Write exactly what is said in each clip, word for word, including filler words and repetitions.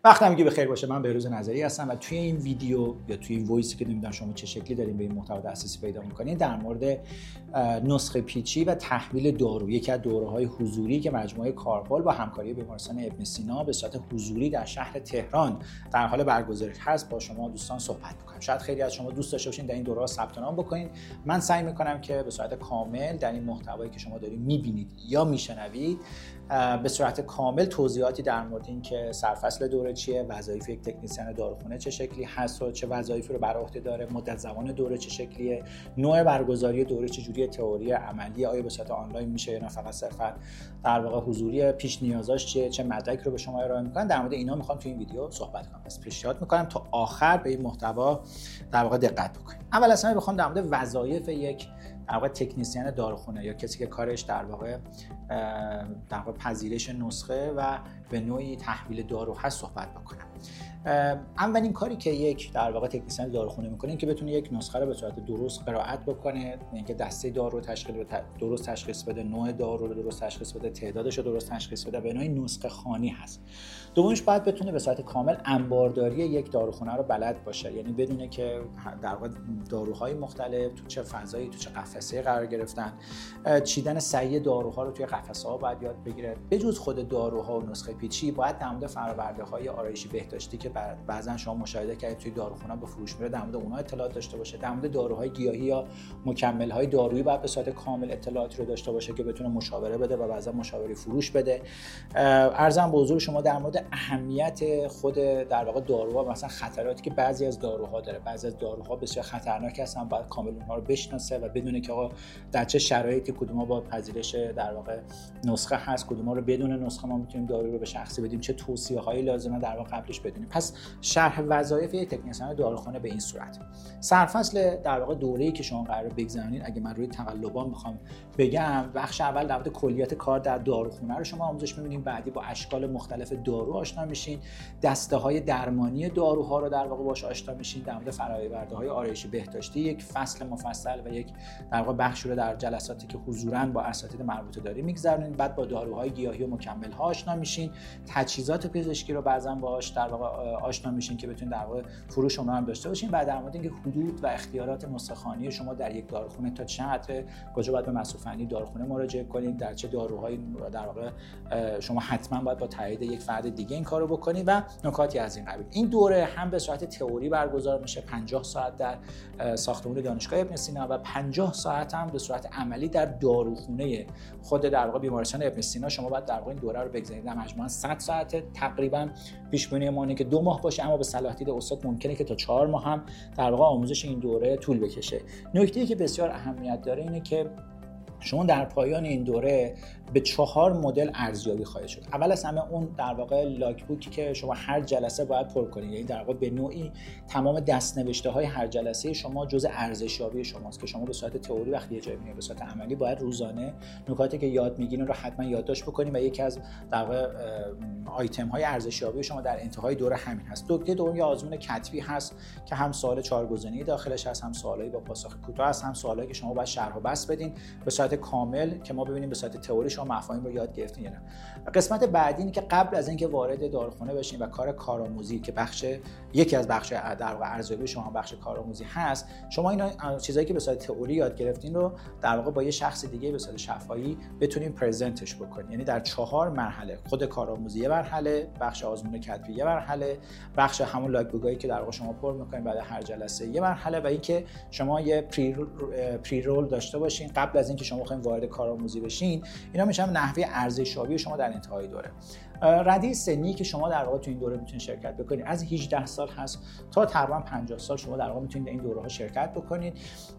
وقتی هم که بخیر باشه. من بهروز نظری هستم و توی این ویدیو یا توی این وایسی که نمیدونم شما چه شکلی دارین به این محتوا دسترسی پیدا می‌کنین، در مورد نسخه پیچی و تحویل دارو، یکی از دوره‌های حضوری که مجموعه کارپل با همکاری بیمارستان ابن سینا به صورت حضوری در شهر تهران در حال برگزاری هست با شما دوستان صحبت می‌کنم. شاید خیلی از شما دوست داشته باشین در این دوره‌ها ثبت نام بکنین. من سعی می‌کنم که به صورت کامل در این محتوایی که شما دارید می‌بینید یا می‌شنوید به صورت کامل توضیحاتی در مورد این که سرفصل دوره چیه، وظایف یک تکنسین داروخانه چه شکلی هست و چه وظایفی رو بر عهده داره، مدت زمان دوره چه شکلیه، نوع برگزاری دوره چه جوریه، تئوری عملی آیا به صورت آنلاین میشه یا نه فقط صرفا در واقع حضوری، پیش نیازاش چیه، چه مدرک رو به شما ارائه میکنن. در مورد اینا میخوام تو این ویدیو صحبت کنم. پس پیشنهاد میکنم تا آخر به این محتوا در واقع دقت بکنید. اول از همه بخوام در مورد وظایف یک در واقع تکنسین داروخانه یا کسی که کارش در واقع در واقع پذیرش نسخه و به نوعی تحویل دارو هست صحبت بکنم. اولین کاری که یک در واقع تکنسین داروخانه میکنه این که بتونه یک نسخه رو به صورت درست قرائت بکنه، اینکه دسته دارو رو تشخیص بده، درست تشخیص بده، نوع دارو رو درست تشخیص بده، تعدادش رو درست تشخیص بده، به نوعی نسخه خوانی هست. دومش باید بتونه به صورت کامل انبارداری یک داروخانه رو بلد باشه، یعنی بدونه که در واقع داروهای مختلف تو چه فضایی، تو چه قفسه‌ای قرار گرفتن، چیدن صحیح داروها رو توی قفسه‌ها باید یاد بگیره. به جز خود داروها و نسخه پیچی باید در مورد فرآورده‌های آرایشی بهداشتی که بعضن شما مشاهده کردید توی داروخانه به فروش میره در مورد اونها اطلاعات داشته باشه. در مورد داروهای گیاهی یا مکمل‌های دارویی باید به صورت کامل اطلاعاتی رو داشته باشه که بتونه مشاوره بده و بعضا مشاوره فروش بده. عرضم به حضور شما در مورد اهمیت خود در واقع داروها، مثلا خطراتی که بعضی از داروها داره. بعضی از داروها بسیار خطرناک هستن، باید کامل اونها رو بشناسه و بدونه که آقا در چه شرایطی کدوم‌ها با پذیرش در واقع نسخه هست، کدوم‌ها رو بدون نسخه ما میتونیم دارو رو به شخصی بدیم، چه توصیه‌هایی لازمه در واقع قبلش بدونیم. پس شرح وظایف یک تکنسین داروخانه به این صورت. سرفصل در واقع دوره‌ای که شما قراره بگذرونید، اگه من روی تقلبا میخوام بگم، بخش اول در مورد کلیات کار در داروخانه رو شما آموزش می‌بینید، بعدی با اشکال مختلف دارو آشنا میشین، دسته‌های درمانی داروها رو در واقع باهاش آشنا میشین، در مورد فرآورده‌های آرایشی بهداشتی یک فصل مفصل و یک در واقع بخش رو در جلساتی که حضوراً با اساتید مربوطه داری می‌گذرونید. بعد با داروهای گیاهی و مکمل‌ها آشنا میشین، تجهیزات پزشکی رو بعضاً باهاش در واقع آشنا میشین که بتونید در واقع فروش اونها هم داشته باشین. بعد در مورد اینکه حدود و اختیارات نسخه‌خوانی شما در یک داروخانه تا چه حد، کجا باید به مسئول فنی داروخانه مراجعه کنید، در چه داروهایی در واقع شما حتما باید با تایید یک فرد دیگه این کارو بکنید و نکاتی از این قبیل. این دوره هم به صورت تئوری برگزار میشه، پنجاه ساعت در ساختمان دانشگاه ابن سینا و پنجاه ساعت هم به صورت عملی در داروخانه خود در واقع بیمارستان ابن سینا. شما باید در واقع این دوره رو بگذرونید. در مجموعاً صد ساعت تقریبا. پیش بینی ما اینه که دو ماه باشه، اما به صلاح دید استاد ممکنه که تا چهار ماه هم در واقع آموزش این دوره طول بکشه. نکته‌ای که بسیار اهمیت داره اینه که شما در پایان این دوره به چهار مدل ارزیابی خواهید شد. اول از همه اون در واقع لاگ بوکی که شما هر جلسه باید پر کنید، یعنی در واقع به نوعی تمام دست‌نوشته‌های هر جلسه شما جزء ارزشیابی شماست که شما به صورت تئوری وقتی یه جایی میاد به صورت عملی باید روزانه نکاتی که یاد میگیرین رو حتما یادداشت بکنید و یکی از در واقع آیتم‌های ارزشیابی شما در انتهای دوره همین هست. نکته دوم یه آزمون کتبی هست که هم سوال چهارگزینه‌ای داخلش هست، هم سوالایی با پاسخ کوتاه هست، هم سوالایی که شما باید شرح و بسط بدین به صورت کامل که ما ببینیم به صورت تئوری شما مفاهیم رو یاد گرفتین یا نه. قسمت بعدی اینه که قبل از اینکه وارد داروخانه بشین و کار کارآموزی که بخش یکی از بخش در واقع ارزیابی شما بخش کارآموزی هست، شما اینا چیزایی که به صورت تئوری یاد گرفتین رو در واقع با یه شخص دیگه به صورت شفاهی بتونین پرزنتش بکنین. یعنی در چهار مرحله، خود کارآموزی یه مرحله، بخش آزمون کتبی یه مرحله، بخش همون لاگ بوکایی که در واقع شما پر می‌کنین بعد هر جلسه یه مرحله، و اینکه شما یه پری پری رول داشته باشین قبل از اینکه شما بخواید وارد کارآموزی بشین. اینا میشن نحوه ارزشیابی شما در انتهای دوره. رده سنی که شما در واقع تو این دوره میتونید شرکت بکنید از هجده سال هست تا تقریبا پنجاه سال شما در واقع میتونید در این دوره ها شرکت بکنید.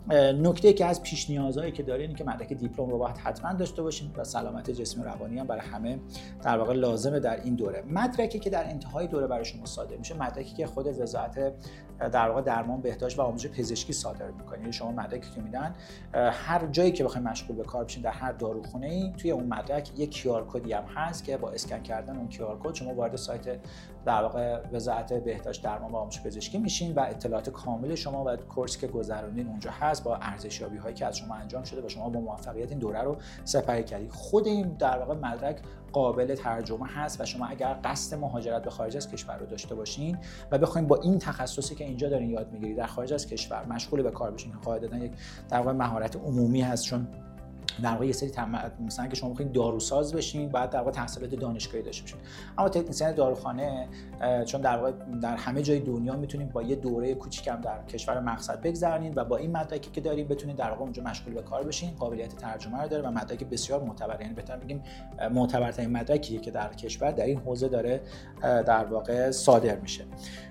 نکته که از پیش نیازهایی که دارین این که مدرک دیپلم رو باید حتما داشته باشین و سلامت جسمی و روانی هم برای همه در واقع لازمه در این دوره. مدرکی که در انتهای دوره برای شما صادر میشه مدرکی که خود وزارت در واقع درمان بهداشت و آموزش پزشکی صادر میکنه. یعنی شما مدرکی که میدن هر جایی که بخواید مشغول به کار بشین در هر داروخانه‌ای توی اون مدرک یک کیو آر کدی هم هست که با اسکن کردن کردن اون کیو آر کد شما وارد سایت در واقع وزارت بهداشت درمان و آموزش پزشکی میشین و اطلاعات کامل شما و کورسی که گذروندین اونجا هست با ارزشیابی هایی که از شما انجام شده و شما با موفقیت این دوره رو سپری کردید. خود این در واقع مدرک قابل ترجمه هست و شما اگر قصد مهاجرت به خارج از کشور رو داشته باشین و بخواید با این تخصصی که اینجا دارین یاد میگیرید در خارج از کشور مشغول به کار بشین، قاعدتاً یک در واقع مهارت عمومی هست، چون در واقع یه سری تم... مثلا که شما بخواید داروساز بشین بعد در واقع تحصیلات دانشگاهی داشته باشین، اما تکنسین داروخانه چون در واقع در همه جای دنیا میتونید با یه دوره کوچیکم در کشور مقصد بگذرونید و با این مدرکی که دارید بتونید در واقع اونجا مشغول به کار بشین، قابلیت ترجمه رو داره و مدرک بسیار معتبر، یعنی بهتر بگیم معتبرترین مدرکیه که در کشور در این حوزه داره در واقع صادر میشه.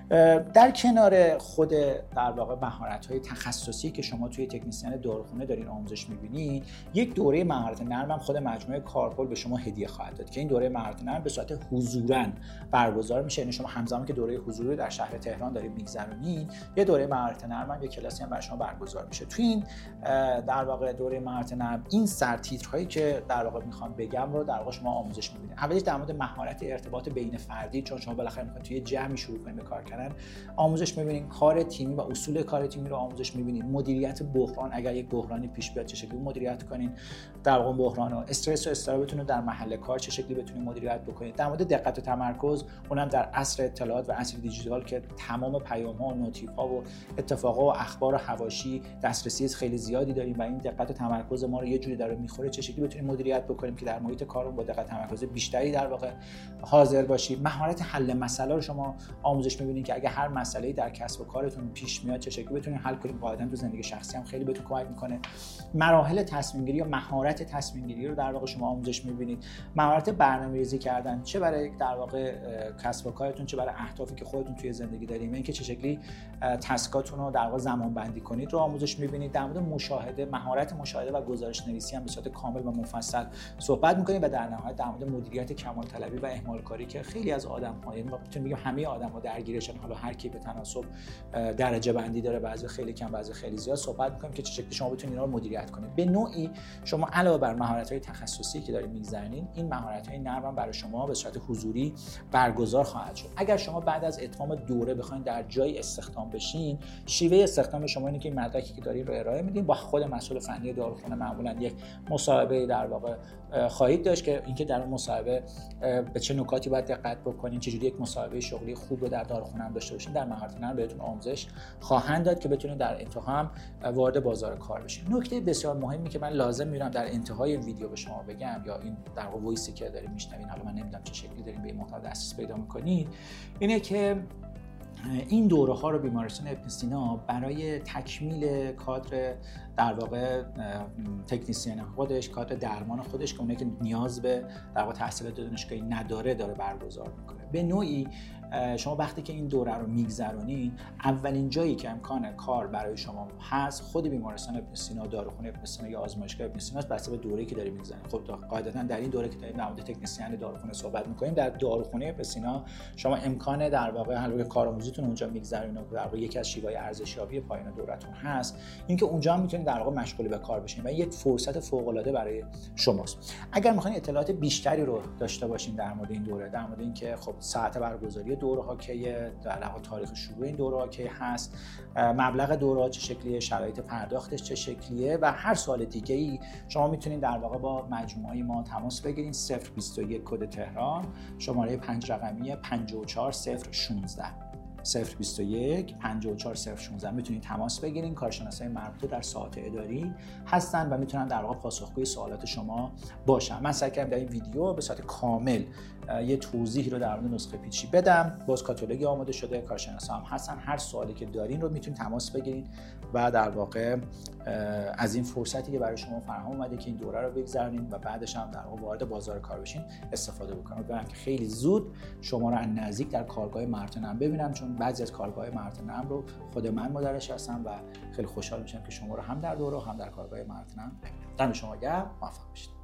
در کنار خود در واقع مهارت‌های تخصصی که شما توی تکنسین داروخانه دارین آموزش می‌بینید، یک دوره مهارت نرم هم خود مجموعه کارپل به شما هدیه خواهد داد که این دوره مهارت نرم به صورت حضوراً برگزار میشه. یعنی شما همزمان که دوره حضوری در شهر تهران دارید می‌گذرونید، یه دوره مهارت نرم هم یک کلاسی هم برای شما برگزار میشه. توی این در واقع دوره مهارت نرم این سرتیترهایی که در واقع میخوام بگم رو در واقع شما آموزش می‌بینید. اولیش در مورد مهارت ارتباط بین فردی، چون شما بالاخره می‌خواید توی جمعی شروع کنید به کار کردن، آموزش می‌بینید. کار تیمی و اصول کار تیمی رو آموزش می‌بینید. مدیریت بحران، اگر یک بحرانی پیش بیاد چه شکلی مدیریت کنین، در واقع بحران و استرس و استرابتون رو در محل کار چه شکلی بتونید مدیریت بکنید. در مورد دقت و تمرکز، اونم در عصر اطلاعات و عصر دیجیتال که تمام پیام‌ها و نوتیف‌ها و اتفاقات و اخبار و حواشی دسترسی خیلی زیادی داریم و این دقت و تمرکز ما رو یه جوری داره می‌خوره، چه شکلی بتونیم مدیریت بکنیم که در محیط کارمون با دقت و تمرکز بیشتری در واقع حاضر باشیم. مهارت حل مسئله رو شما آموزش می‌بینید که اگه هر مسئله‌ای در کسب و کارتون پیش میاد چه شکلی بتونید حل کنید. قاعدتاً تو زندگی شخصی هم خیلی بهتون کمک می‌کنه. مراحل تصمیم گیری یا مهارت تصمیم گیری رو در واقع شما آموزش می‌بینید. مهارت برنامه‌ریزی کردن، چه برای در واقع کسب و کارتون چه برای اهدافی که خودتون توی زندگی دارید، اینکه چه شکلی تاسکاتون رو در واقع زمان بندی کنید رو آموزش می‌بینید. در مورد مشاهده، مهارت مشاهده و گزارش نویسی هم به صورت کامل و مفصل صحبت می‌کنید و در نهایت در مورد مدیریت کمال طلبی و اهمال کاری که خیلی از آدم‌ها، یعنی می‌تونیم بگیم همه آدم‌ها درگیرشن، حالا هر کی به تناسب درجه بندی داره، بعضی خیلی کم بعضی خیلی زیاد، صحبت می‌کنیم که چه شکلی شما بتونید اینا رو مدیریت کنید. به نوعی شما علاوه بر مهارت‌های تخصصی که دارید می‌گذرونید، این مهارت‌های نرم هم برای شما به صورت حضوری برگزار خواهد شد. اگر شما بعد از اتمام دوره بخواید در جای استخدام بشین، شیوه استخدام شما اینه که این مدرکی که دارید رو ارائه میدین، با خود مسئول فنی داروخانه معمولاً یک مصاحبه در واقع خواهید داشت که اینکه در اون مصاحبه به چه نکاتی باید دقت بکنین، چجوری یک مصاحبه شغلی خوب رو در داروخانه هم داشته باشین، در مهارت نرم بهتون آموزش خواهند داد که بتونید در انتها هم وارد بازار کار بشین. نکته بسیار مهمی که من لازم می‌دونم در انتهای ویدیو به شما بگم، یا این در واقع وایسی که دارین میشنوین، حالا من نمیدونم چه شکلی دارین به این محتوا دسترسی پیدا می‌کنید، اینه که این دوره ها رو بیمارستان ابن سینا برای تکمیل کادر در واقع تکنسین خودش، کادر درمان خودش که اونه که نیاز به در واقع تحصیلات دانشگاهی نداره داره برگزار میکنه. به نوعی شما وقتی که این دوره رو میگذرونین، اولین جایی که امکان کار برای شما هست خود بیمارستان ابن سینا، داروخانه ابن سینا یا آزمایشگاه ابن سینا است، بسته به دوره‌ای که دارید میگذرونید. خب قاعدتاً در این دوره که داریم در مورد تکنسین داروخانه صحبت میکنیم، در داروخانه ابن سینا شما امکان در واقع حل کارآموزیتون اونجا میگذرونید و در واقع یکی از شیوه‌های ارزشیابی پایان دورتون هست اینکه اونجا میتونید در واقع مشغول به کار بشین و یک فرصت فوق‌العاده برای شماست. اگر میخواین اطلاعات بیشتری رو داشته باشین در مورد این دوره، در مورد اینکه خب ساعت برگزاری دوره ها کیه، در واقع تاریخ شروع این دوره ها کی هست، مبلغ دوره ها چه شکلیه، شرایط پرداختش چه شکلیه و هر سوال دیگه ای شما میتونید در واقع با مجموعه ما تماس بگیرید. صفر بیست و یک کد تهران، شماره پنج رقمی پنجاه و چهار صفر شانزده صفر بیست و یک پنجاه و چهار صفر شانزده میتونید تماس بگیرین. کارشناسای مربوطه در ساعات اداری هستن و میتونن در واقع پاسخگوی سوالات شما باشن. من سعی کردم در این ویدیو به صورت کامل یه توضیحی رو در مورد نسخه پیچی بدم. باز کاتالوگی آماده شده، کارشناسا هم هستن، هر سوالی که دارین رو میتونید تماس بگیرین و در واقع از این فرصتی که برای شما فراهم اومده که این دوره رو بگذرونین و بعدش هم در واقع وارد بازار کار بشین استفاده بکنید. امیدوارم که خیلی زود شما رو از نزدیک در کارگاه مهارت نرم ببینم، چون بعضی از کارگاه مهارت نرم رو خود من مدرس هستم و خیلی خوشحال میشم که شما رو هم در دوره هم در کارگاه مهارت نرم ببینم. دم شما گرم، موفق باشید.